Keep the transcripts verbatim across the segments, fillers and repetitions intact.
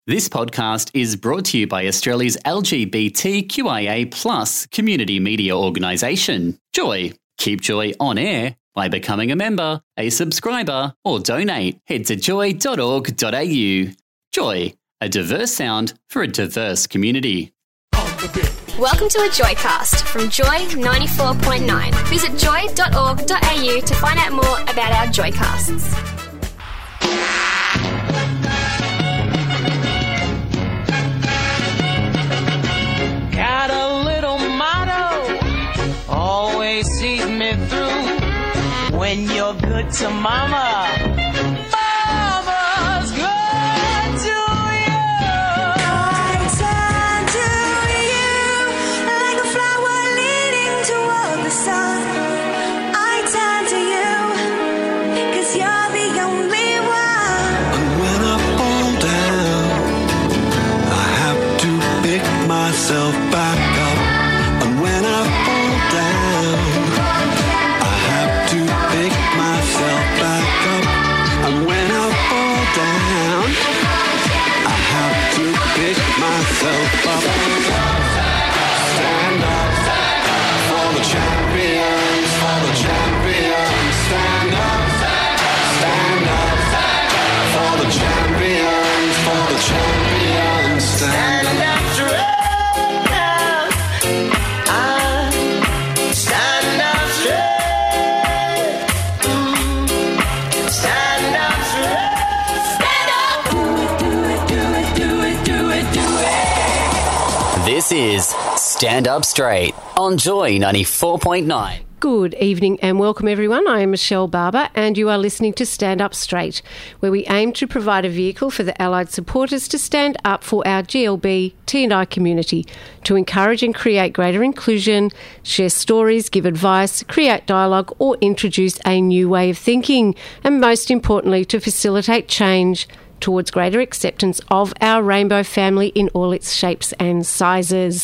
This podcast is brought to you by Australia's L G B T Q I A plus community media organisation, Joy. Keep Joy on air by becoming a member, a subscriber, or donate. Head to joy dot org dot a u. Joy, a diverse sound for a diverse community. Welcome to a Joycast from Joy ninety-four point nine. Visit joy dot org dot a u to find out more about our Joycasts. Got a little motto, always sees me through. When you're good to mama, mama's good to you. I turn to you like a flower leading toward the sun. I turn to you, cause you're the only one. And when I fall down, I have to pick myself back up. And when I fall down, I have to pick myself back up. And when I fall down, I have to pick myself up. Stand up for the champions, for the champions. Stand up, stand up for the champions, for the champions. Stand up. This is Stand Up Straight on Joy ninety-four point nine. Good evening and welcome everyone. I am Michelle Barber and you are listening to Stand Up Straight, where we aim to provide a vehicle for the allied supporters to stand up for our G L B T and I community, to encourage and create greater inclusion, share stories, give advice, create dialogue or introduce a new way of thinking, and most importantly to facilitate change towards greater acceptance of our rainbow family in all its shapes and sizes.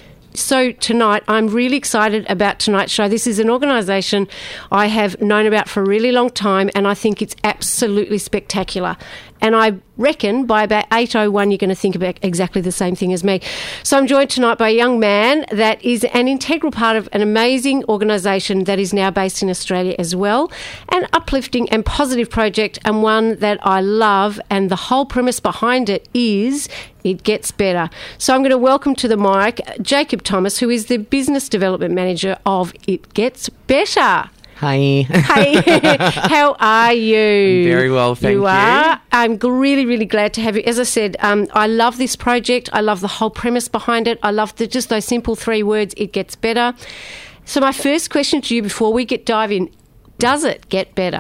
So tonight, I'm really excited about tonight's show. This is an organisation I have known about for a really long time and I think it's absolutely spectacular. And I reckon by about eight oh one you're going to think about exactly the same thing as me. So I'm joined tonight by a young man that is an integral part of an amazing organisation that is now based in Australia as well. An uplifting and positive project, and one that I love, and the whole premise behind it is it gets better. So I'm going to welcome to the mic Jacob Thomas, who is the Business Development Manager of It Gets Better. Hi. Hey, how are you? Very well, thank you. You are? I'm g- really, really glad to have you. As I said, um, I love this project. I love the whole premise behind it. I love the, just those simple three words, it gets better. So my first question to you before we get dive in, does it get better?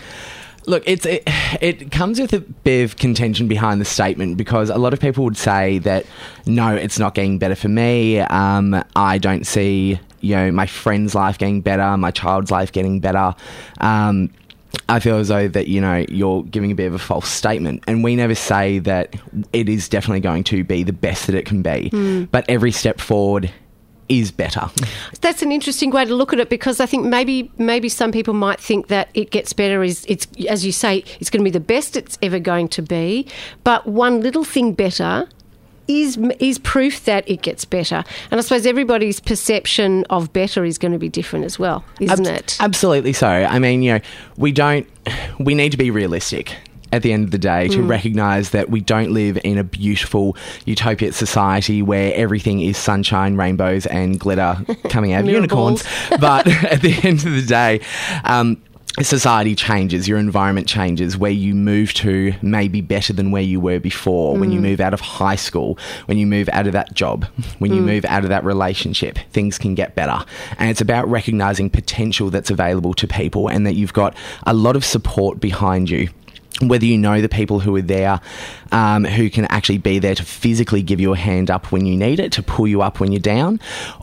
Look, it's it, it comes with a bit of contention behind the statement, because a lot of people would say that, no, it's not getting better for me. Um, I don't see, you know, my friend's life getting better, my child's life getting better. Um, I feel as though that, you know, you're giving a bit of a false statement. And we never say that it is definitely going to be the best that it can be. Mm. But every step forward is better. That's an interesting way to look at it, because I think maybe maybe some people might think that it gets better is, it's, as you say, it's going to be the best it's ever going to be. But one little thing better is is proof that it gets better. And I suppose everybody's perception of better is going to be different as well, isn't Ab- it? Absolutely so. I mean, you know, we don't, we need to be realistic at the end of the day to mm. recognise that we don't live in a beautiful utopia society where everything is sunshine, rainbows and glitter coming out of unicorns. But at the end of the day, um, society changes, your environment changes, where you move to may be better than where you were before. Mm. When you move out of high school, when you move out of that job, when mm. you move out of that relationship, things can get better. And it's about recognising potential that's available to people, and that you've got a lot of support behind you. Whether you know the people who are there, um, who can actually be there to physically give you a hand up when you need it, to pull you up when you're down,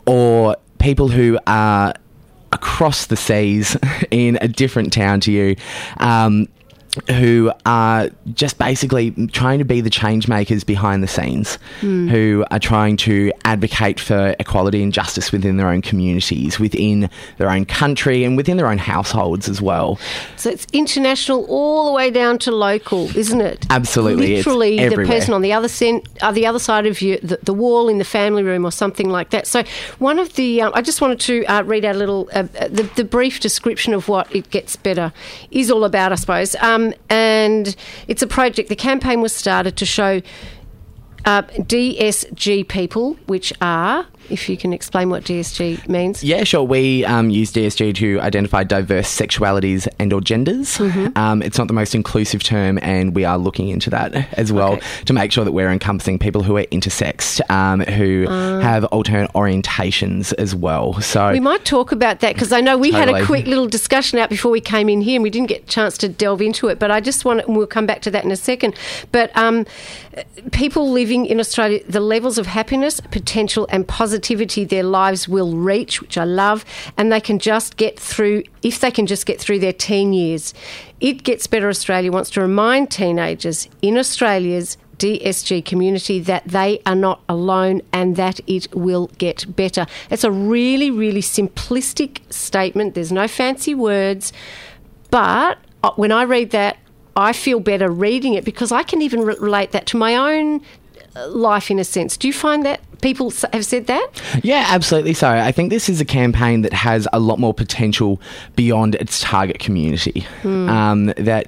or people who are across the seas in a different town to you, um, who are just basically trying to be the change makers behind the scenes, mm. who are trying to advocate for equality and justice within their own communities, within their own country and within their own households as well. So it's international all the way down to local, isn't it? Absolutely. Literally it's the everywhere. person on the other, sen- uh, the other side of you, the, the wall in the family room or something like that. So one of the, um, I just wanted to uh, read out a little, uh, the, the brief description of what It Gets Better is all about, I suppose. Um, and it's a project. The campaign was started to show uh, D S G people, which are, if you can explain what D S G means. Yeah, sure. We um, use D S G to identify diverse sexualities and or genders. Mm-hmm. Um, it's not the most inclusive term, and we are looking into that as well okay. to make sure that we're encompassing people who are intersex, um, who uh, have alternate orientations as well. So we might talk about that because I know we totally. had a quick little discussion out before we came in here and we didn't get a chance to delve into it, but I just want to, and we'll come back to that in a second. But um, people living in Australia, the levels of happiness, potential and positivity their lives will reach, which I love, and they can just get through, if they can just get through their teen years. It Gets Better Australia wants to remind teenagers in Australia's D S G community that they are not alone and that it will get better. It's a really, really simplistic statement. There's no fancy words, but when I read that, I feel better reading it because I can even re- relate that to my own life in a sense. Do you find that people have said that? Yeah, absolutely so. I think this is a campaign that has a lot more potential beyond its target community. Mm. Um, that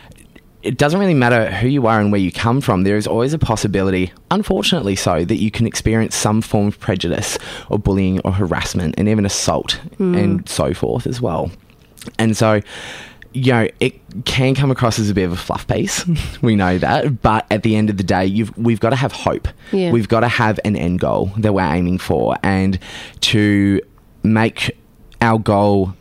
it doesn't really matter who you are and where you come from. There is always a possibility, unfortunately so, that you can experience some form of prejudice or bullying or harassment and even assault mm. and so forth as well. And so, you know, it can come across as a bit of a fluff piece. We know that. But at the end of the day, you've, we've got to have hope. Yeah. We've got to have an end goal that we're aiming for, and to make our goal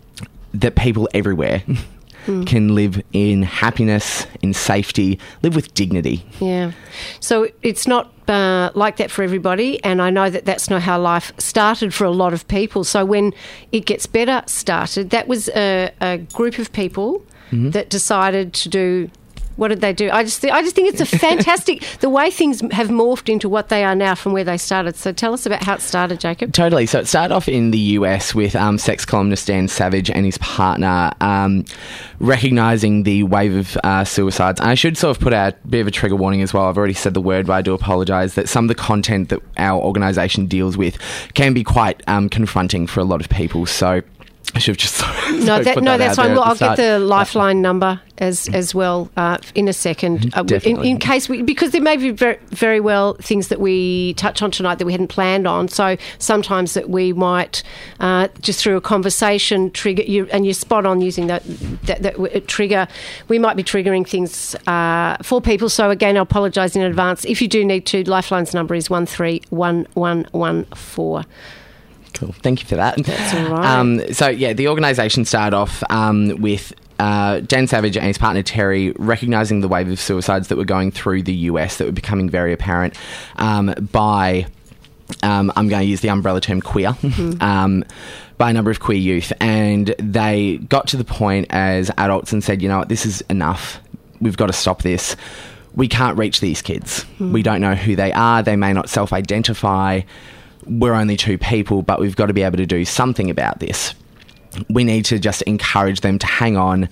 that people everywhere mm. can live in happiness, in safety, live with dignity. Yeah. So it's not uh, like that for everybody, and I know that that's not how life started for a lot of people. So when It Gets Better started, that was a, a group of people mm-hmm. that decided to do. What did they do? I just, th- I just think it's a fantastic the way things have morphed into what they are now from where they started. So tell us about how it started, Jacob. Totally. So it started off in the U S with um, sex columnist Dan Savage and his partner um, recognising the wave of uh, suicides. And I should sort of put out a bit of a trigger warning as well. I've already said the word, but I do apologise that some of the content that our organisation deals with can be quite um, confronting for a lot of people. So I should have just no, that, no, that that's fine. Well, I'll start. get the lifeline number as as well uh, in a second, uh, in, in case we because there may be very, very well things that we touch on tonight that we hadn't planned on. So sometimes that we might uh, just through a conversation trigger you, and you're spot on using that that, that trigger. We might be triggering things uh, for people. So again, I apologise in advance. If you do need to, Lifeline's number is one three one one one four. Cool. Thank you for that. That's all right. Um, so, yeah, the organisation started off um, with uh, Dan Savage and his partner Terry recognising the wave of suicides that were going through the U S that were becoming very apparent um, by, um, I'm going to use the umbrella term queer, mm-hmm. um, by a number of queer youth. And they got to the point as adults and said, you know what, this is enough. We've got to stop this. We can't reach these kids. Mm. We don't know who they are. They may not self-identify. We're only two people, but we've got to be able to do something about this. We need to just encourage them to hang on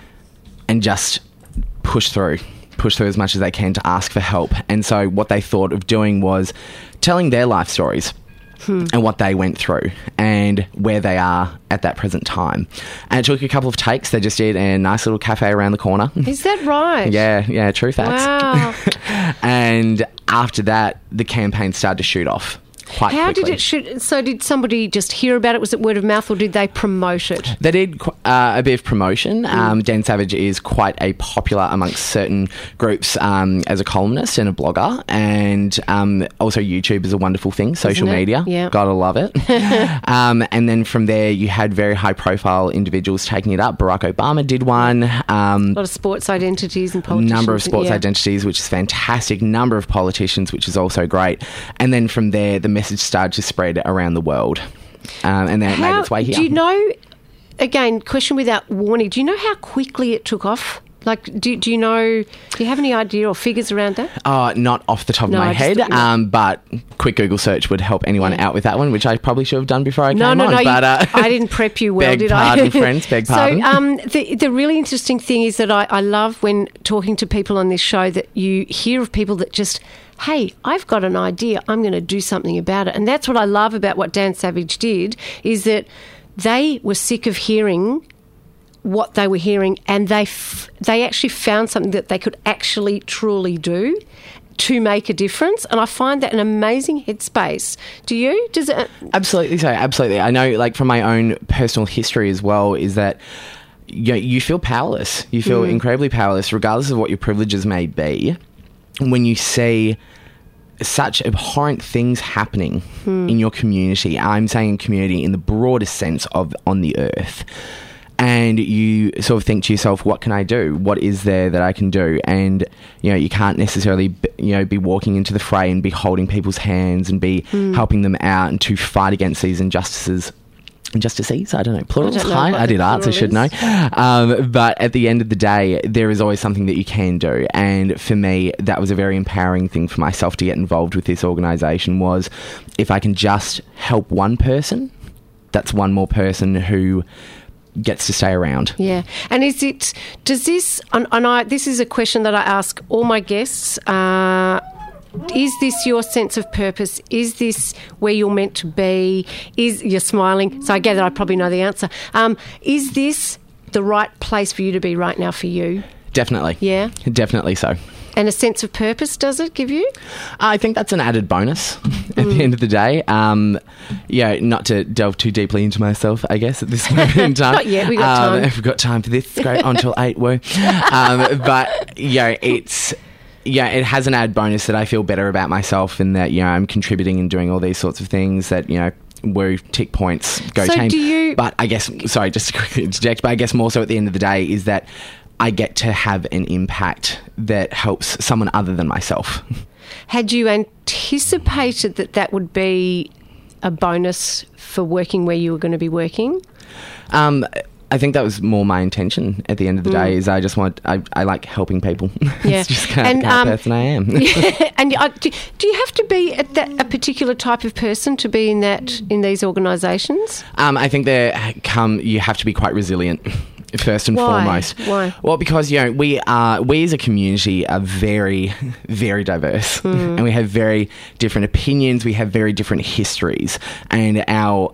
and just push through, push through as much as they can to ask for help. And so what they thought of doing was telling their life stories hmm. and what they went through and where they are at that present time. And it took a couple of takes. They just did a nice little cafe around the corner. Is that right? Yeah, yeah, true facts. Wow. And after that, the campaign started to shoot off. Quite How quickly. did it shoot? So did somebody just hear about it? Was it word of mouth or did they promote it? They did uh, a bit of promotion. Mm. Um, Dan Savage is quite a popular amongst certain groups um, as a columnist and a blogger, and um, also YouTube is a wonderful thing, social media. Yeah. Gotta love it. um, and then from there you had very high profile individuals taking it up. Barack Obama did one. Um, a lot of sports identities and politicians. Number of sports yeah. identities, which is fantastic. Number of politicians, which is also great. And then from there the message started to spread around the world, um, and then it how, made its way here. Do you know, again, question without warning, do you know how quickly it took off Like, do, do you know, do you have any idea or figures around that? Uh, not off the top No, of my I just head, thought you- um, but quick Google search would help anyone Yeah. out with that one, which I probably should have done before I No, came no, on. no. but, you, uh, I didn't prep you well, beg did pardon, I? friends, beg pardon. So, um, the the really interesting thing is that I, I love when talking to people on this show that you hear of people that just, hey, I've got an idea, I'm going to do something about it, and that's what I love about what Dan Savage did. Is that they were sick of hearing what they were hearing, and they f- they actually found something that they could actually truly do to make a difference. And I find that an amazing headspace. Do you? Does it? Absolutely so, absolutely. I know, like, from my own personal history as well, is that you know, you feel powerless. You feel incredibly powerless, regardless of what your privileges may be, when you see such abhorrent things happening in your community. I'm saying community in the broadest sense of on the earth. And you sort of think to yourself, what can I do? What is there that I can do? And, you know, you can't necessarily, b- you know, be walking into the fray and be holding people's hands and be helping them out and to fight against these injustices. Injustices? I don't know. Plurals? I don't know Hi, what I the did arts. I plural should know. is. Um, but at the end of the day, there is always something that you can do. And for me, that was a very empowering thing for myself to get involved with this organisation was if I can just help one person, that's one more person who gets to stay around. Yeah. And is it, does this, and, and I, this is a question that I ask all my guests, uh, is this your sense of purpose? Is this where you're meant to be? Is, you're smiling, so I gather I probably know the answer. Um, is this the right place for you to be right now for you? Definitely. Yeah. Definitely so. And a sense of purpose, does it give you? I think that's an added bonus at the end of the day. Um, yeah, not to delve too deeply into myself, I guess, at this moment in time. Not yet, we got um, time. We've got time for this. Great, on till eight, woo. Um, but, yeah, it's... Yeah, it has an added bonus that I feel better about myself and that, you know, I'm contributing and doing all these sorts of things that, you know, woo, tick points, go So team. do you- But I guess, sorry, just to quickly interject, but I guess more so at the end of the day is that I get to have an impact that helps someone other than myself. Had you anticipated that that would be a bonus for working where you were going to be working? Um, I think that was more my intention at the end of the day is I just want, I, I like helping people. Yeah. It's just kind of And, the kind um, of person I am. Yeah, and uh, do, do you have to be a, that, a particular type of person to be in that in these organisations? Um, I think there come, you have to be quite resilient. First and Why? foremost. Why? Well, because, you know, we are, we as a community are very, very diverse. Mm. And we have very different opinions. We have very different histories. And our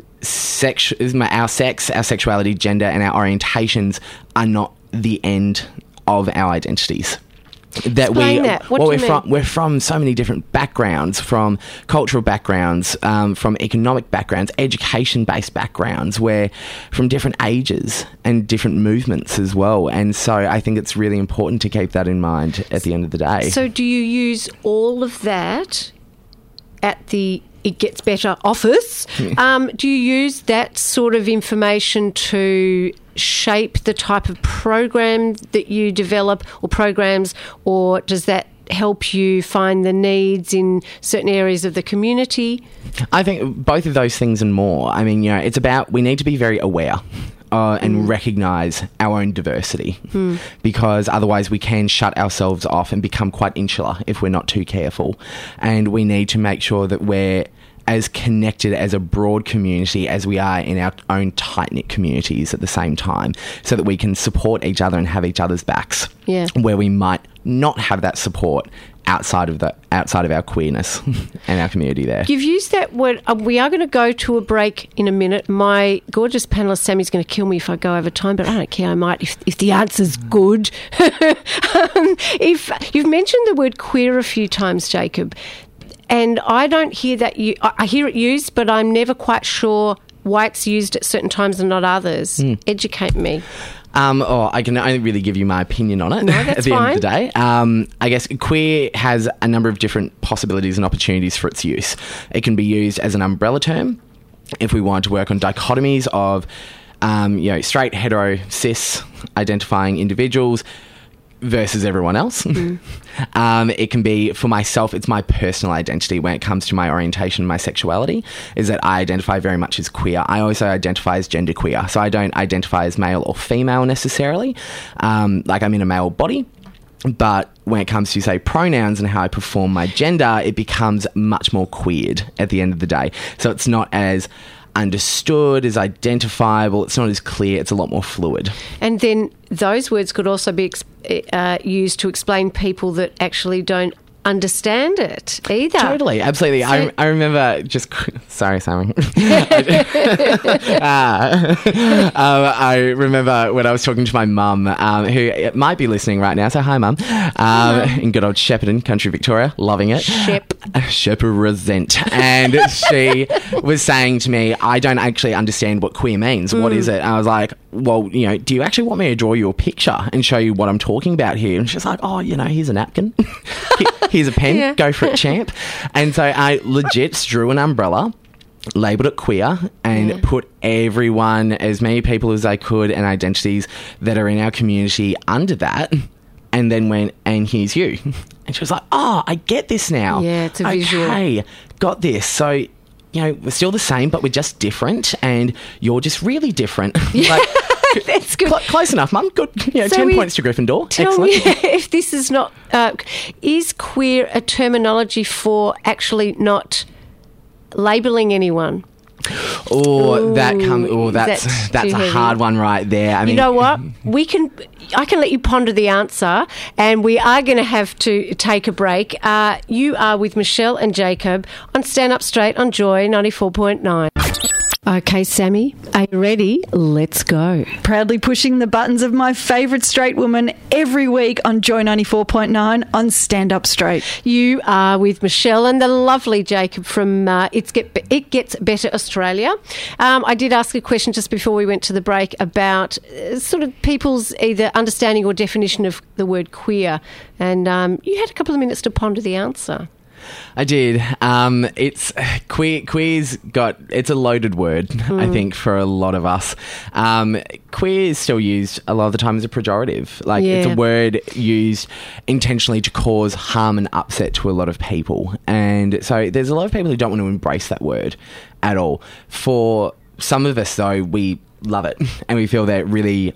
sex, our sex, our sexuality, gender, and our orientations are not the end of our identities. That Explain we, that. What well, do we're you from mean? we're from so many different backgrounds, from cultural backgrounds, um, from economic backgrounds, education-based backgrounds. We're from different ages and different movements as well. And so I think it's really important to keep that in mind at the end of the day. So do you use all of that at the It Gets Better office? um, do you use that sort of information to shape the type of program that you develop or programs, or does that help you find the needs in certain areas of the community? I think both of those things and more. I mean, you know, it's about, we need to be very aware uh, and recognise our own diversity because otherwise we can shut ourselves off and become quite insular if we're not too careful. And we need to make sure that we're as connected as a broad community as we are in our own tight-knit communities at the same time, so that we can support each other and have each other's backs. Yeah. Where we might not have that support outside of the outside of our queerness and our community there. You've used that word. Uh, we are going to go to a break in a minute. My gorgeous panellist Sammy's going to kill me if I go over time, but I don't care. I might if, if the answer's good. um, if you've mentioned the word queer a few times, Jacob, and I don't hear that you. I I hear it used, but I'm never quite sure why it's used at certain times and not others. Educate me. Um, or I can only really give you my opinion on it No, at that's the end of the fine. day. Um, I guess queer has a number of different possibilities and opportunities for its use. It can be used as an umbrella term if we want to work on dichotomies of, um, you know, straight, hetero, cis identifying individuals versus everyone else. um, it can be, for myself, it's my personal identity when it comes to my orientation, my sexuality, is that I identify very much as queer. I also identify as genderqueer, so I don't identify as male or female necessarily. Um, like I'm in a male body. But when it comes to, say, pronouns and how I perform my gender, it becomes much more queered at the end of the day. So it's not as understood, as identifiable, it's not as clear, it's a lot more fluid. And then those words could also be ex- uh, used to explain people that actually don't understand it either. Totally, absolutely. So, I, I remember just... Sorry, Simon. uh, um, I remember when I was talking to my mum, um, who might be listening right now, so hi, Mum, um, in good old Shepparton, country Victoria, loving it. Shep. Shepparasent. And she was saying to me, I don't actually understand what queer means. Mm. What is it? And I was like, well, you know, do you actually want me to draw you a picture and show you what I'm talking about here? And she's like, oh, you know, here's a napkin. Here's a pen. Yeah. Go for it, champ. And so I legit drew an umbrella, labelled it queer, and Yeah. put everyone, as many people as I could, and identities that are in our community under that, and then went, and here's you. And she was like, oh, I get this now. Yeah, it's a visual. Okay, got this. So, you know, we're still the same, but we're just different, and you're just really different. Like, That's good. Cl- close enough, Mum. Good. You know, So ten we- points to Gryffindor. Tell Excellent. me if this is not... Uh, is queer a terminology for actually not labelling anyone? Oh, that come. Oh, that's that's that's too a heavy. hard one right there. I mean, You know what? We can. I can let you ponder the answer, and we are going to have to take a break. Uh, you are with Michelle and Jacob on Stand Up Straight on Joy ninety-four point nine. Okay, Sammy, are you ready? Let's go. Proudly pushing the buttons of my favourite straight woman every week on Joy ninety-four point nine on Stand Up Straight. You are with Michelle and the lovely Jacob from uh, It's Get It Gets Better Australia. Um, I did ask a question just before we went to the break about uh, sort of people's either understanding or definition of the word queer, and um, you had a couple of minutes to ponder the answer. I did. Um, it's queer. Queer's got. It's a loaded word, Mm. I think, for a lot of us. Um, queer is still used a lot of the time as a pejorative. Like it's Yeah. a word used intentionally to cause harm and upset to a lot of people, and so there's a lot of people who don't want to embrace that word at all. For some of us, though, we love it, and we feel that it really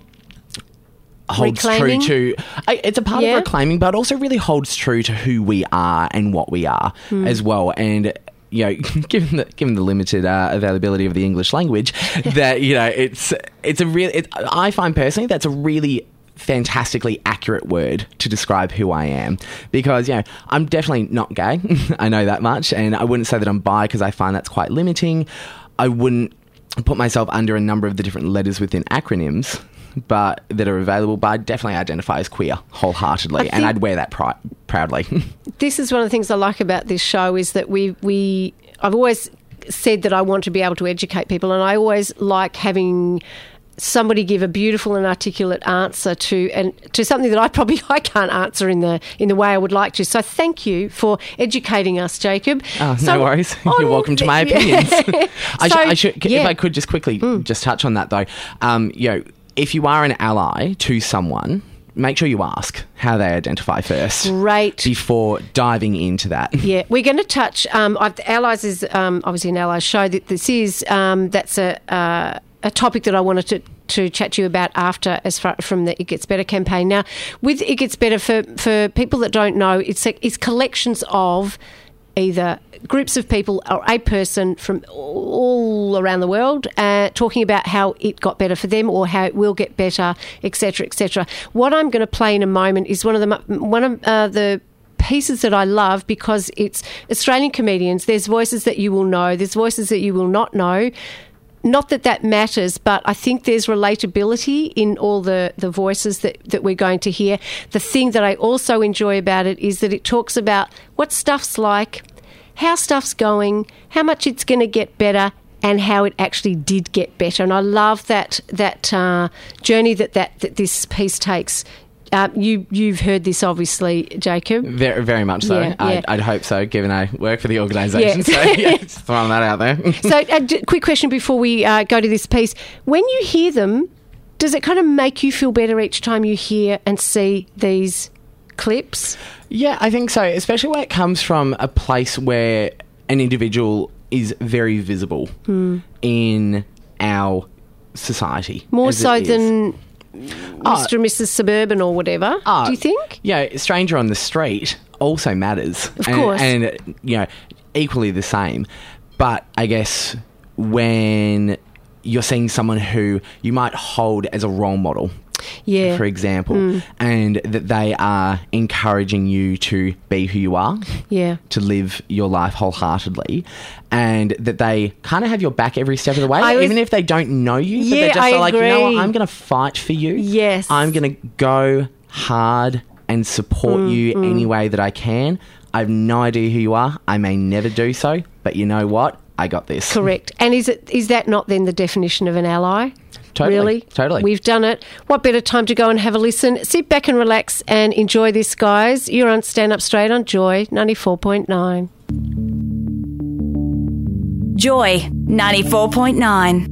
holds Reclaiming? true to I, it's a part Yeah. of reclaiming, but also really holds true to who we are and what we are Hmm. as well. And you know, given the given the limited uh, availability of the English language, that you know, it's it's a real. It, I find personally that's a really fantastically accurate word to describe who I am, because you know I'm definitely not gay. I know that much, and I wouldn't say that I'm bi because I find that's quite limiting. I wouldn't put myself under a number of the different letters within acronyms but that are available, but I definitely identify as queer wholeheartedly, I and think- I'd wear that pri- proudly. This is one of the things I like about this show is that we we I've always said that I want to be able to educate people, and I always like having somebody give a beautiful and articulate answer to and to something that I probably I can't answer in the in the way I would like to. So thank you for educating us, Jacob. Oh, So no worries. on You're welcome to my the- opinions. I, So, should, I should, yeah. if I could just quickly just touch on that though. Um, you know, if you are an ally to someone, make sure you ask how they identify first. Great. Before diving into that. Yeah, we're going to touch. Um, I've, Allies is um, obviously an Allies show. That this is um, that's a uh, a topic that I wanted to. to chat to you about after, as far from the It Gets Better campaign. Now, with It Gets Better, for, for people that don't know, it's a, it's collections of either groups of people or a person from all around the world uh, talking about how it got better for them or how it will get better, et cetera, et cetera. What I'm going to play in a moment is one of the one of uh, the pieces that I love because it's Australian comedians. There's voices that you will know. There's voices that you will not know. Not that that matters, but I think there's relatability in all the, the voices that, that we're going to hear. The thing that I also enjoy about it is that it talks about what stuff's like, how stuff's going, how much it's going to get better, and how it actually did get better. And I love that that uh, journey that, that that this piece takes. Uh, you, you've heard this, obviously, Jacob. Very, very much so. Yeah, yeah. I'd, I'd hope so, given I work for the organisation. Yeah. So, yeah, just throwing that out there. So, a d- quick question before we uh, go to this piece. When you hear them, does it kind of make you feel better each time you hear and see these clips? Yeah, I think so, especially when it comes from a place where an individual is very visible Hmm. in our society. More as it so is. than Mister and Missus Suburban or whatever, Ah, do you think? Yeah, stranger on the street also matters. Of and, course. And, you know, equally the same. But I guess when you're seeing someone who you might hold as a role model, Yeah. for example, Mm. and that they are encouraging you to be who you are, Yeah. to live your life wholeheartedly, and that they kind of have your back every step of the way, I was- even if they don't know you, but Yeah, they're just I so like, you know what, agree. I'm going to fight for you. Yes. I'm going to go hard and support Mm, you mm. any way that I can. I have no idea who you are. I may never do so, but you know what? I got this. Correct. And is it is that not then the definition of an ally? Totally, Really? totally. We've done it. What better time to go and have a listen? Sit back and relax and enjoy this, guys. You're on Stand Up Straight on Joy ninety-four point nine. Joy ninety-four point nine.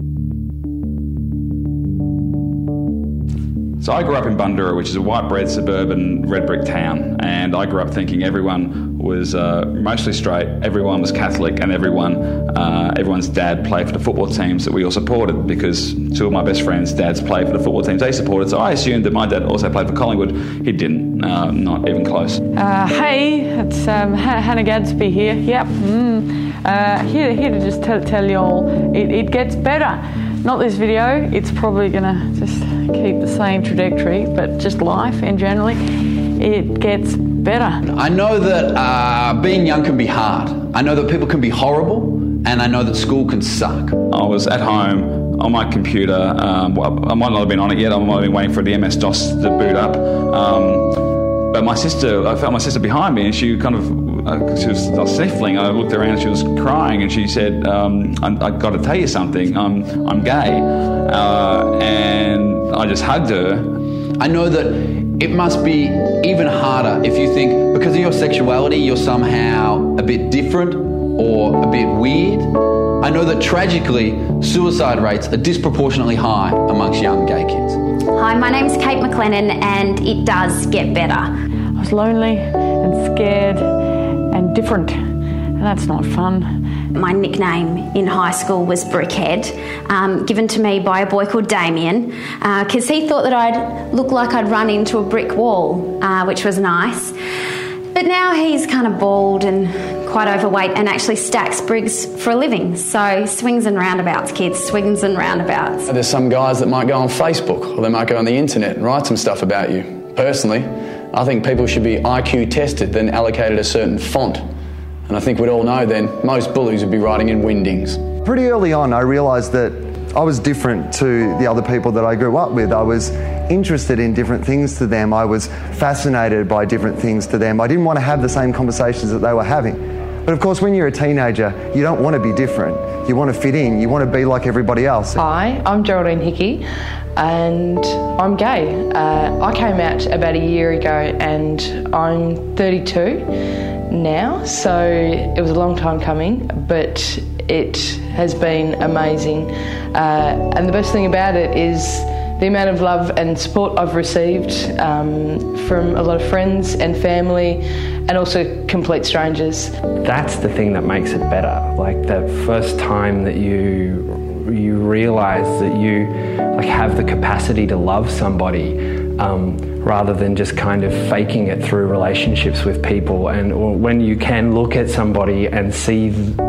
So I grew up in Bundoora, which is a white bread suburban red brick town, and I grew up thinking everyone was uh, mostly straight, everyone was Catholic, and everyone, uh, everyone's dad played for the football teams that we all supported, because two of my best friends' dads played for the football teams they supported. So I assumed that my dad also played for Collingwood. He didn't, uh, not even close. Uh, hey, it's um, Han- Hannah Gadsby here. Yep. Mm. Uh, here, here to just tell, tell you all, it, it gets better. Not this video. It's probably going to just keep the same trajectory, but just life in generally, it gets better. I know that uh, being young can be hard. I know that people can be horrible, and I know that school can suck. I was at home on my computer. Um, well, I might not have been on it yet. I might have been waiting for the M S DOS to boot up. Um, but my sister, I felt my sister behind me, and she kind of, uh, she was, I was sniffling. I looked around, and she was crying, and she said, um, I, I got to tell you something. I'm, I'm gay. Uh, and I just hugged her. I know that it must be even harder if you think because of your sexuality you're somehow a bit different or a bit weird. I know that tragically suicide rates are disproportionately high amongst young gay kids. Hi, my name's Kate McLennan and it does get better. I was lonely and scared and different, and that's not fun. My nickname in high school was Brickhead, um, given to me by a boy called Damien, because uh, he thought that I'd look like I'd run into a brick wall, uh, which was nice. But now he's kind of bald and quite overweight and actually stacks bricks for a living. So swings and roundabouts, kids, swings and roundabouts. There's some guys that might go on Facebook or they might go on the internet and write some stuff about you. Personally, I think people should be I Q tested, then allocated a certain font. And I think we'd all know then most bullies would be writing in Wingdings. Pretty early on, I realised that I was different to the other people that I grew up with. I was interested in different things to them. I was fascinated by different things to them. I didn't want to have the same conversations that they were having. But of course, when you're a teenager, you don't want to be different. You want to fit in. You want to be like everybody else. Hi, I'm Geraldine Hickey and I'm gay. Uh, I came out about a year ago and I'm thirty-two now, so it was a long time coming, but it has been amazing. Uh, and the best thing about it is the amount of love and support I've received um, from a lot of friends and family and also complete strangers. That's the thing that makes it better. Like that first time that you you realise that you like have the capacity to love somebody um, rather than just kind of faking it through relationships with people, and or when you can look at somebody and see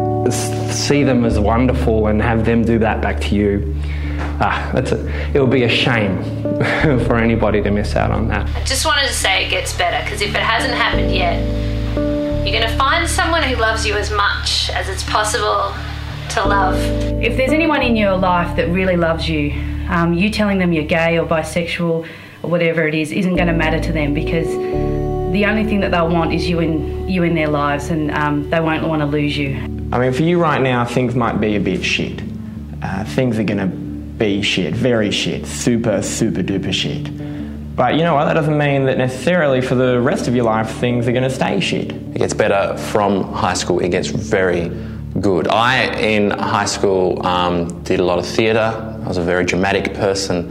see them as wonderful and have them do that back to you. Ah, that's a, it would be a shame for anybody to miss out on that. I just wanted to say it gets better, because if it hasn't happened yet, you're going to find someone who loves you as much as it's possible to love. If there's anyone in your life that really loves you, um, you telling them you're gay or bisexual or whatever it is isn't going to matter to them, because the only thing that they'll want is you in you in their lives, and um, they won't want to lose you. I mean, for you right now, things might be a bit shit. Uh, things are going to be shit, very shit, super, super duper shit. But you know what, that doesn't mean that necessarily for the rest of your life things are going to stay shit. It gets better from high school, it gets very good. I, in high school, um, did a lot of theatre. I was a very dramatic person,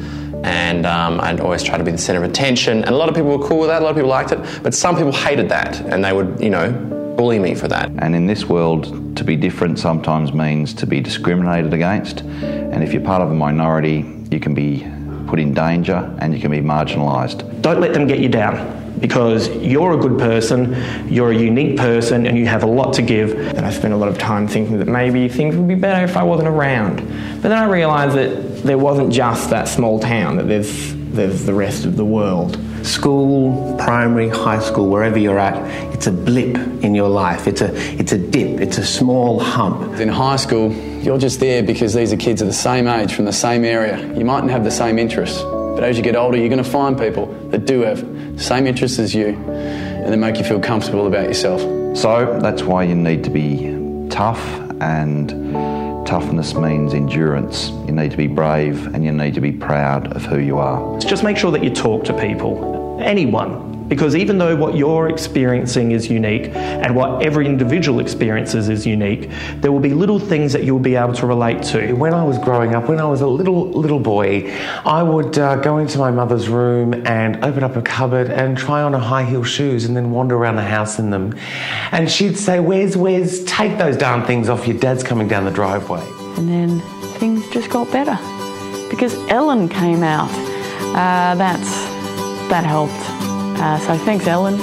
and um, I'd always try to be the centre of attention. And a lot of people were cool with that, a lot of people liked it, but some people hated that, and they would, you know, bully me for that. And in this world, to be different sometimes means to be discriminated against, and if you're part of a minority, you can be put in danger and you can be marginalised. Don't let them get you down, because you're a good person, you're a unique person, and you have a lot to give. And I spent a lot of time thinking that maybe things would be better if I wasn't around. But then I realised that there wasn't just that small town, that there's, there's the rest of the world. School, primary, high school, wherever you're at, it's a blip in your life. It's a, it's a dip. It's a small hump. In high school, you're just there because these are kids of the same age, from the same area. You mightn't have the same interests, but as you get older, you're going to find people that do have the same interests as you and that make you feel comfortable about yourself. So that's why you need to be tough, and toughness means endurance. You need to be brave and you need to be proud of who you are. Just make sure that you talk to people, anyone, because even though what you're experiencing is unique and what every individual experiences is unique, there will be little things that you'll be able to relate to. When I was growing up, when I was a little little boy, I would uh, go into my mother's room and open up a cupboard and try on her high heel shoes and then wander around the house in them. And she'd say, "Where's, where's, take those darn things off, your dad's coming down the driveway." And then things just got better because Ellen came out. Uh, that's that helped. Uh, so thanks, Ellen.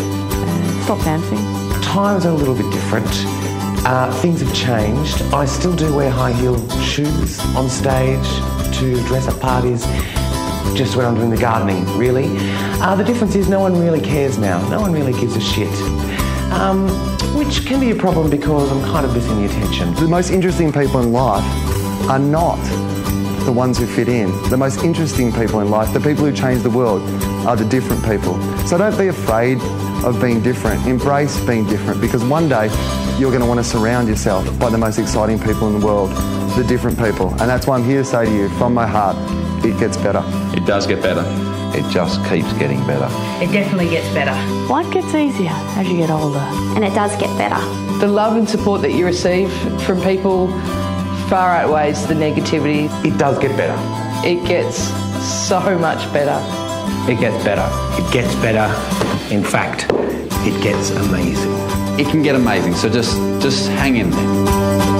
Uh, stop dancing. Times are a little bit different. Uh, things have changed. I still do wear high heel shoes on stage to dress at parties, just when I'm doing the gardening, really. Uh, the difference is no one really cares now. No one really gives a shit. Um, which can be a problem because I'm kind of missing the attention. The most interesting people in life are not the ones who fit in. The most interesting people in life, the people who change the world, are the different people. So don't be afraid of being different. Embrace being different, because one day you're going to want to surround yourself by the most exciting people in the world, the different people. And that's why I'm here to say to you, from my heart, it gets better. It does get better. It just keeps getting better. It definitely gets better. Life gets easier as you get older. And it does get better. The love and support that you receive from people far outweighs the negativity. It does get better. It gets so much better. It gets better. It gets better. In fact, it gets amazing. It can get amazing, so just, just hang in there.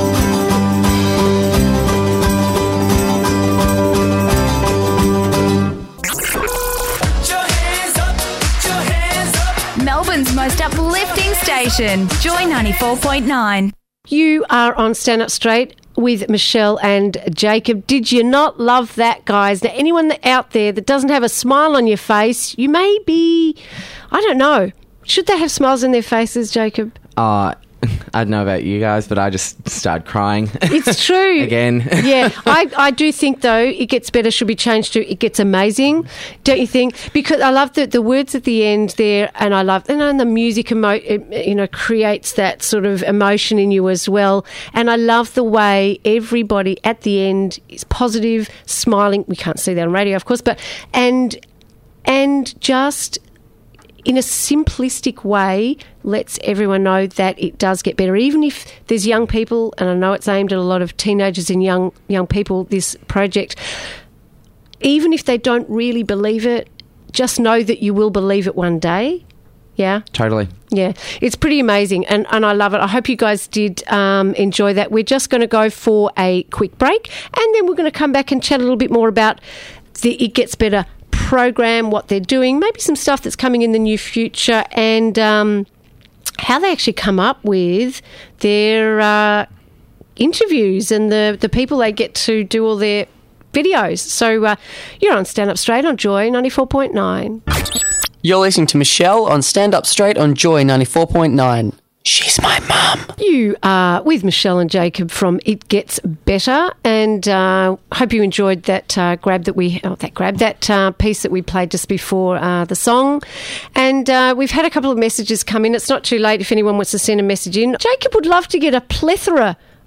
Melbourne's most uplifting station, Joy ninety-four point nine. You are on Stand Up Straight with Michelle and Jacob. Did you not love that, guys? Now, anyone that out there that doesn't have a smile on your face, you may be, I don't know, should they have smiles on their faces, Jacob? Uh, I don't know about you guys, but I just started crying. It's true. Again. Yeah, I, I do think, though, it gets better should be changed to it gets amazing, don't you think? Because I love the, the words at the end there, and I love, and, and the music, emo- it, you know, creates that sort of emotion in you as well. And I love the way everybody at the end is positive, smiling. We can't see that on radio, of course, but, and, and just in a simplistic way, lets everyone know that it does get better. Even if there's young people, and I know it's aimed at a lot of teenagers and young young people, this project, even if they don't really believe it, just know that you will believe it one day. Yeah? Totally. Yeah. It's pretty amazing, and, and I love it. I hope you guys did um, enjoy that. We're just going to go for a quick break, and then we're going to come back and chat a little bit more about the It Gets Better program, what they're doing, maybe some stuff that's coming in the near future, and um, how they actually come up with their uh, interviews and the, the people they get to do all their videos. So uh, you're on Stand Up Straight on Joy ninety-four point nine. You're listening to Michelle on Stand Up Straight on Joy ninety-four point nine. She's my mum. You are with Michelle and Jacob from It Gets Better, and uh, hope you enjoyed that uh, grab that we oh, that grab that uh, piece that we played just before uh, the song. And uh, we've had a couple of messages come in. It's not too late if anyone wants to send a message in. Jacob would love to get a plethora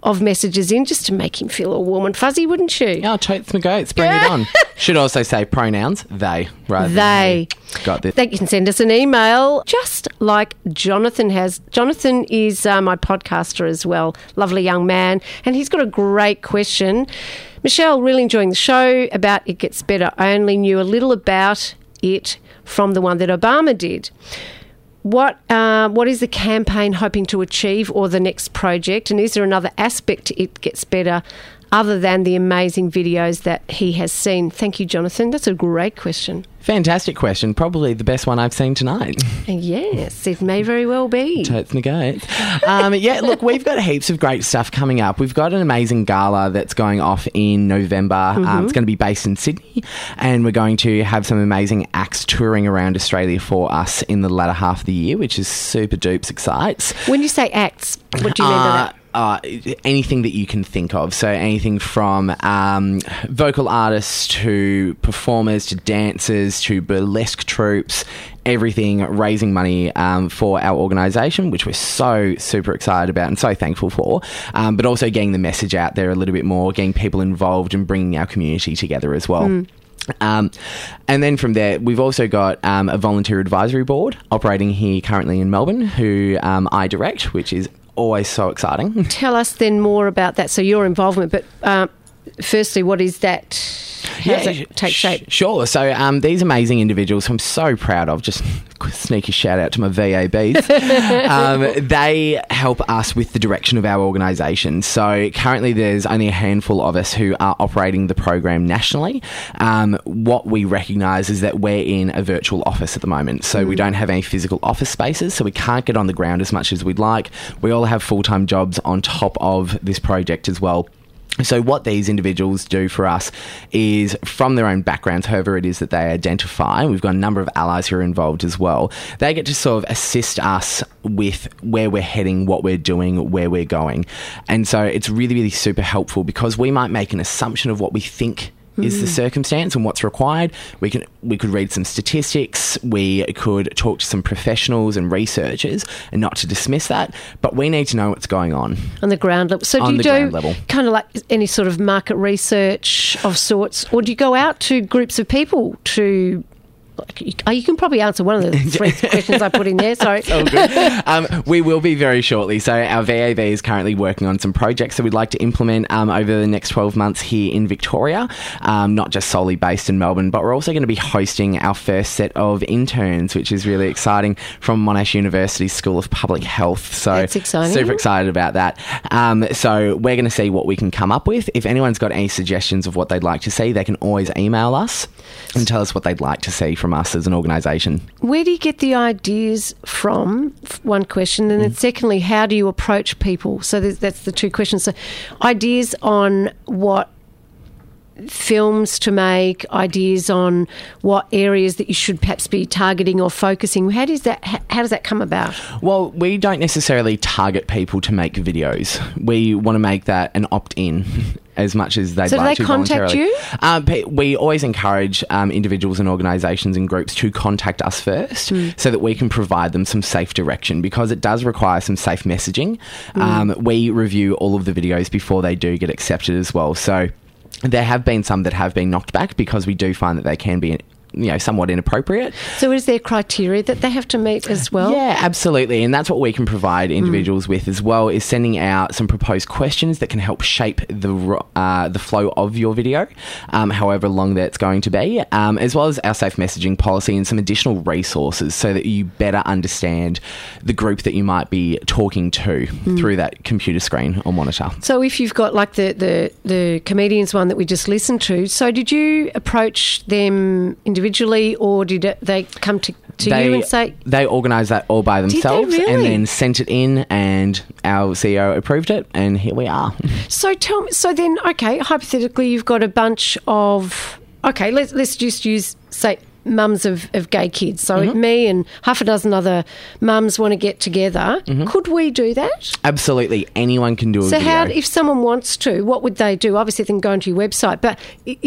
of messages in just to make him feel all warm and fuzzy, wouldn't you? Oh, totes my goats. Bring it on. Should also say pronouns, they, rather They. than me. Got this. They can send us an email, just like Jonathan has. Jonathan is uh, my podcaster as well. Lovely young man. And he's got a great question. Michelle, really enjoying the show about It Gets Better. I only knew a little about it from the one that Obama did. What uh, what is the campaign hoping to achieve, or the next project? And is there another aspect to It Gets Better other than the amazing videos that he has seen? Thank you, Jonathan. That's a great question. Fantastic question. Probably the best one I've seen tonight. Yes, it may very well be. Totes the goats. Um, yeah, look, we've got heaps of great stuff coming up. We've got an amazing gala that's going off in November. Mm-hmm. Um, it's going to be based in Sydney, and we're going to have some amazing acts touring around Australia for us in the latter half of the year, which is super dupes excites. When you say acts, what do you mean by Uh, that? Uh, anything that you can think of. So anything from um, vocal artists to performers to dancers to burlesque troupes, everything raising money um, for our organisation, which we're so super excited about and so thankful for, um, but also getting the message out there a little bit more, getting people involved and bringing our community together as well. Mm. Um, and then from there, we've also got um, a volunteer advisory board operating here currently in Melbourne, who um, I direct, which is always so exciting. Tell us then more about that. So your involvement, but um, firstly, what is that? How does that take shape? Sure. So um, these amazing individuals who I'm so proud of, just sneaky shout out to my V A Bs, um, they help us with the direction of our organisation. So currently there's only a handful of us who are operating the program nationally. Um, what we recognise is that we're in a virtual office at the moment. So mm. we don't have any physical office spaces, so we can't get on the ground as much as we'd like. We all have full-time jobs on top of this project as well. So what these individuals do for us is, from their own backgrounds, however it is that they identify, we've got a number of allies who are involved as well, they get to sort of assist us with where we're heading, what we're doing, where we're going. And so it's really, really super helpful, because we might make an assumption of what we think is the circumstance and what's required. We can we could read some statistics, we could talk to some professionals and researchers, and not to dismiss that, but we need to know what's going on on the ground level. So do on you the do ground level. kind of like any sort of market research of sorts, or do you go out to groups of people to... You can probably answer one of the three questions I put in there. Sorry. Oh, good. Um, we will be very shortly. So our V A B is currently working on some projects that we'd like to implement um, over the next twelve months here in Victoria, um, not just solely based in Melbourne, but we're also going to be hosting our first set of interns, which is really exciting, from Monash University School of Public Health. So that's exciting. Super excited about that. Um, so we're going to see what we can come up with. If anyone's got any suggestions of what they'd like to see, they can always email us and tell us what they'd like to see from us as an organisation. Where do you get the ideas from? One question. And then Mm. secondly, how do you approach people? So there's- that's the two questions. So ideas on what films to make, ideas on what areas that you should perhaps be targeting or focusing. How does that how, how does that come about? Well, we don't necessarily target people to make videos. We want to make that an opt-in as much as they'd So do like they to contact voluntarily. you? Um, pe- we always encourage um, individuals and organisations and groups to contact us first, Mm. so that we can provide them some safe direction, because it does require some safe messaging. Mm. Um, we review all of the videos before they do get accepted as well. So there have been some that have been knocked back, because we do find that they can be, you know, somewhat inappropriate. So is there criteria that they have to meet as well? Yeah, absolutely. And that's what we can provide individuals mm. with as well, is sending out some proposed questions that can help shape the uh, the flow of your video, um, however long that's going to be, um, as well as our safe messaging policy and some additional resources, so that you better understand the group that you might be talking to mm. through that computer screen or monitor. So if you've got like the, the, the comedians one that we just listened to, so did you approach them individually, or did it, they come to, to they, you and say... They organised that all by themselves. Did they really? And then sent it in, and our C E O approved it, and here we are. So tell me, so then, okay, hypothetically you've got a bunch of... Okay, let's, let's just use, say, mums of, of gay kids. So Mm-hmm. me and half a dozen other mums want to get together. Mm-hmm. Could we do that? Absolutely. Anyone can do a So video. how, if someone wants to, what would they do? Obviously they can go onto your website, but is,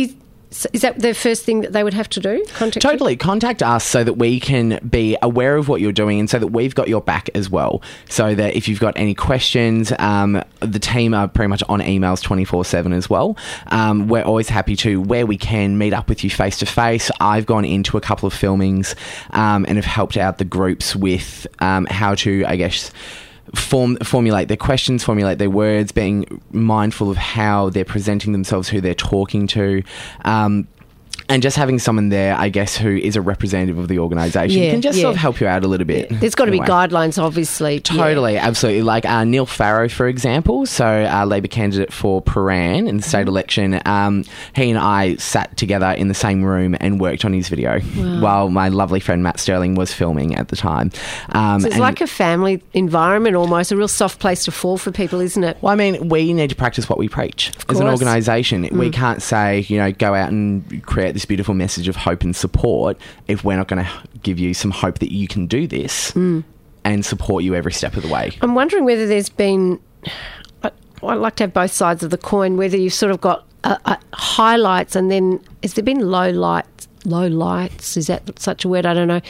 So is that the first thing that they would have to do? Contact Totally. you? Contact us so that we can be aware of what you're doing and so that we've got your back as well. So that if you've got any questions, um, the team are pretty much on emails twenty-four seven as well. Um, we're always happy to, where we can, meet up with you face to face. I've gone into a couple of filmings um, and have helped out the groups with um, how to, I guess, Form, formulate their questions, formulate their words, being mindful of how they're presenting themselves, who they're talking to, um, and just having someone there, I guess, who is a representative of the organisation Yeah, can just yeah. sort of help you out a little bit. There's got to be Anyway. guidelines, obviously. Totally, absolutely. Like uh, Neil Farrow, for example, so our Labor candidate for Paran in the state election, um, he and I sat together in the same room and worked on his video Wow. while my lovely friend Matt Sterling was filming at the time. Um, So it's and- like a family environment almost, a real soft place to fall for people, isn't it? Well, I mean, we need to practice what we preach as an course. organisation. We Mm. can't say, you know, go out and create this beautiful message of hope and support if we're not going to give you some hope that you can do this Mm. and support you every step of the way. I'm wondering whether there's been, I- I'd like to have both sides of the coin, whether you've sort of got uh, uh, highlights and then, has there been low lights, low lights, is that such a word? I don't know,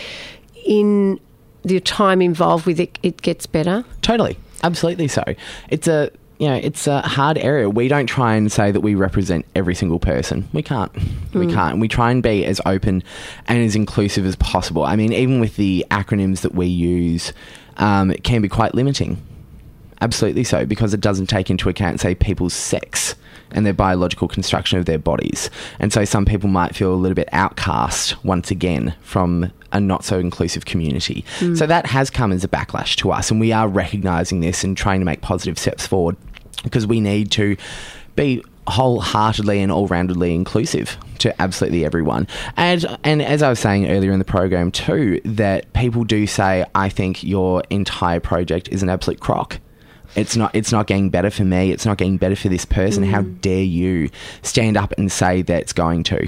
in the time involved with it, it gets better? Totally. Absolutely so. It's a, you know, it's a hard area. We don't try and say that we represent every single person. We can't. We Mm. can't. We try and be as open and as inclusive as possible. I mean, even with the acronyms that we use, um, it can be quite limiting. Absolutely so, because it doesn't take into account, say, people's sex and their biological construction of their bodies. And so some people might feel a little bit outcast, once again, from a not-so-inclusive community. Mm. So that has come as a backlash to us, and we are recognising this and trying to make positive steps forward because we need to be wholeheartedly and all-roundedly inclusive to absolutely everyone. And and as I was saying earlier in the program too, that people do say, I think your entire project is an absolute crock. It's not it's not getting better for me. It's not getting better for this person. Mm. How dare you stand up and say that it's going to?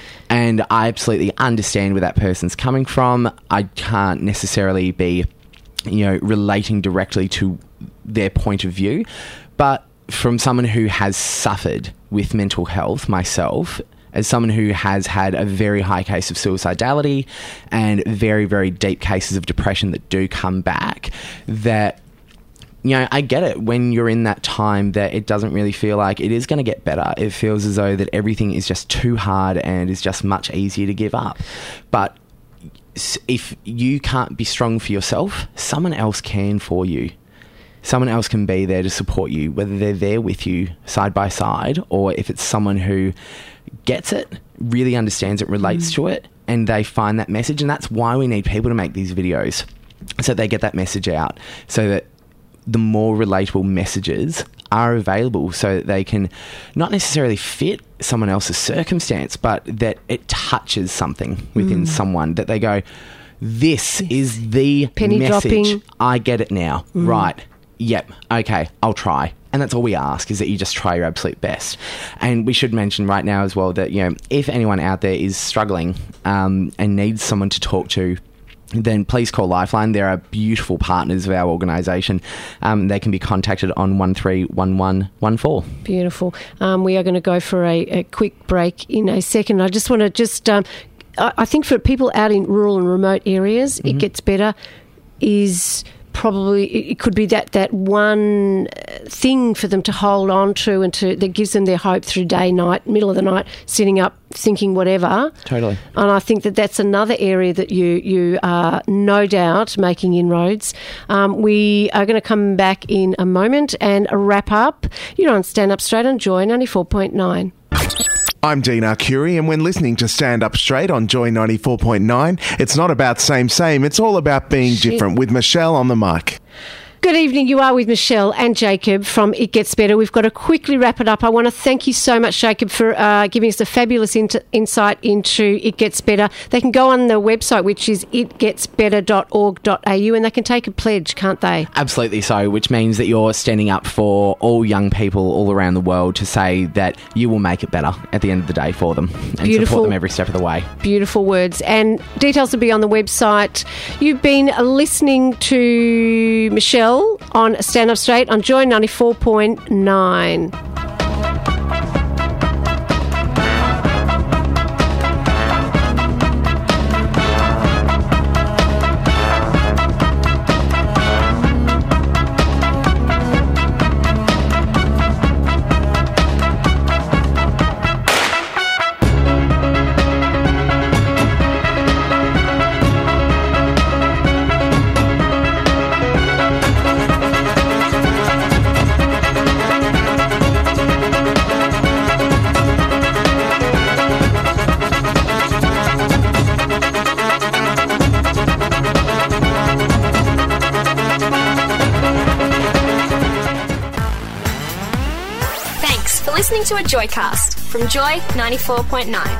And I absolutely understand where that person's coming from. I can't necessarily be, you know, relating directly to their point of view. But from someone who has suffered with mental health myself, as someone who has had a very high case of suicidality and very, very deep cases of depression that do come back, that, you know, I get it when you're in that time that it doesn't really feel like it is going to get better. It feels as though that everything is just too hard and is just much easier to give up. But s- if you can't be strong for yourself, someone else can for you. Someone else can be there to support you, whether they're there with you side by side or if it's someone who gets it, really understands it, relates Mm. to it, and they find that message. And that's why we need people to make these videos, so they get that message out, so that the more relatable messages are available, so that they can not necessarily fit someone else's circumstance, but that it touches something within Mm. someone, that they go, this is the Penny message. dropping. I get it now. Mm. Right. Yep. Okay. I'll try. And that's all we ask, is that you just try your absolute best. And we should mention right now as well that, you know, if anyone out there is struggling um, and needs someone to talk to, then please call Lifeline. They're our beautiful partners of our organisation. Um, they can be contacted on one three one one one four. Beautiful. Um, we are going to go for a, a quick break in a second. I just want to just, um, I, I think for people out in rural and remote areas, Mm-hmm. it gets better is probably, it it could be that, that one thing for them to hold on to and to that gives them their hope through day, night, middle of the night, sitting up, thinking whatever. Totally. And I think that that's another area that you you are no doubt making inroads. Um, we are going to come back in a moment and wrap up. You're on Stand Up Straight on Joy ninety-four point nine. I'm Dean Arcuri, and when listening to Stand Up Straight on Joy ninety-four point nine, it's not about same, same. It's all about being Shit. different with Michelle on the mic. Good evening. You are with Michelle and Jacob from It Gets Better. We've got to quickly wrap it up. I want to thank you so much, Jacob, for uh, giving us a fabulous in- insight into It Gets Better. They can go on the website, which is it gets better dot org dot a u, and they can take a pledge, can't they? Absolutely so, which means that you're standing up for all young people all around the world to say that you will make it better at the end of the day for them and Beautiful. support them every step of the way. Beautiful words. And details will be on the website. You've been listening to Michelle on Stand Up Straight on Joy ninety-four point nine. listening to a Joycast from Joy ninety-four point nine.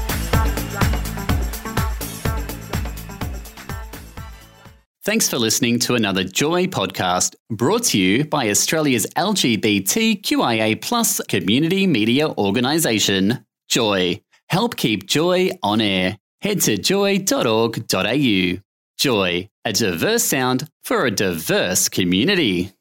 Thanks for listening to another Joy podcast brought to you by Australia's L G B T Q I A plus community media organisation, Joy. Help keep Joy on air. Head to joy dot org dot a u. Joy, a diverse sound for a diverse community.